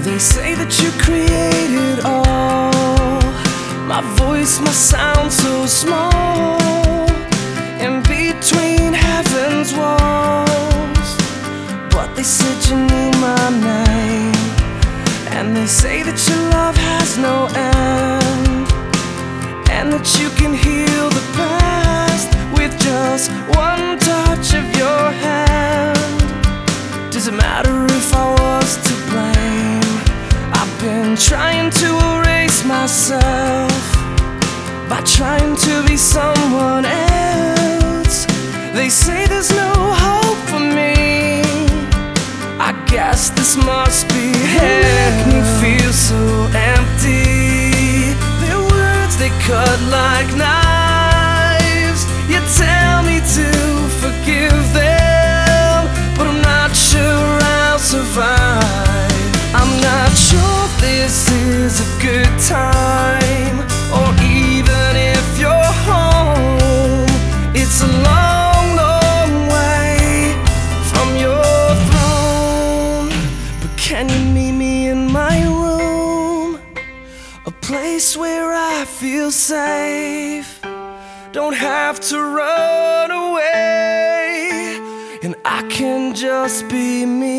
They say that you created all. My voice must sound so small in between heaven's walls, but they said you knew my name. And they say that your love has no end, and that you can heal the past with just one touch of your hand. Does it matter if I was to blame? I've been trying to erase myself by trying to be someone else. They say there's no hope for me. I guess this must be hell. Make me feel so empty. Their words, they cut like knives. You tell me to forgive them, but I'm not sure I'll survive. I'm not sure if this is a good time, or even if you're home. It's a long, long way from your throne. But can you meet me in my room? A place where I feel safe, don't have to run away, and I can just be me.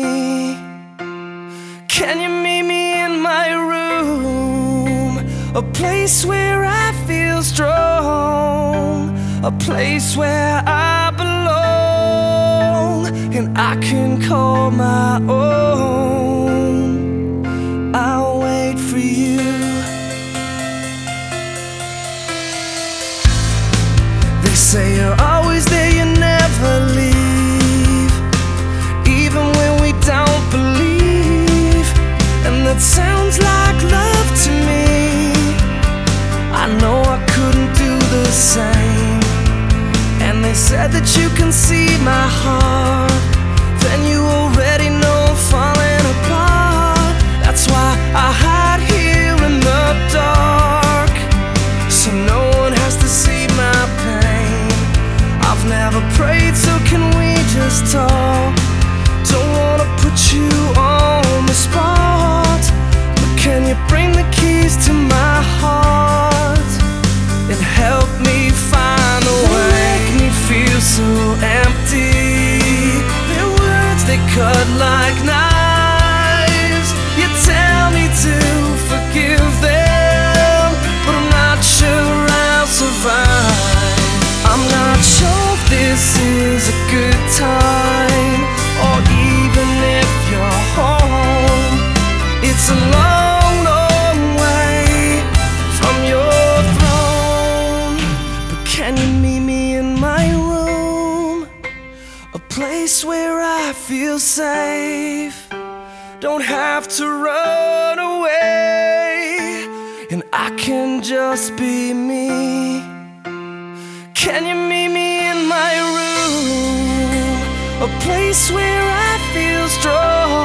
Can you meet me in my room? A place where I feel strong, a place where I belong, and I can call my own. I'll wait for you. They say you're always there, you never leave, even when we don't believe. And that sounds like love to me. I know I couldn't do the same. And they said that you can see my heart, then you already know I'm falling apart. That's why I hide here in the dark, so no one has to see my pain. I've never prayed, so can we just talk? Don't wanna put you on the spot, but can you bring the keys to my heart and help me find a way? They make me feel so empty. Their words, they cut like knives. You tell me to forgive them, but I'm not sure I'll survive. I'm not sure if this is a good time, or even if you're home. It's a long, long way from your throne. But can you meet me in my room? A place where I feel safe, don't have to run away, and I can just be me. Can you meet me in my room? A place where I feel strong,